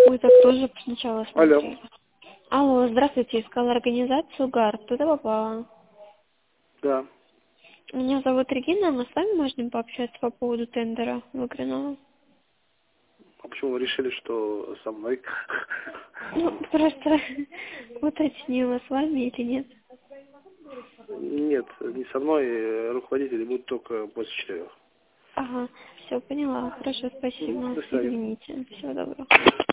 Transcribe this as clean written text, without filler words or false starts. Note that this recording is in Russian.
Ой, так тоже сначала Алло. смотрела. Алло, здравствуйте, искала организацию ГАР. Туда попала. Да. Меня зовут Регина, мы с вами можем пообщаться по поводу тендера выигранного? А почему вы решили, что со мной? Ну, просто уточнила, с вами или нет. Нет, не со мной. Руководители будут только после 4. Ага, все, поняла. Хорошо, спасибо. До свидания. Извините. Всего доброго.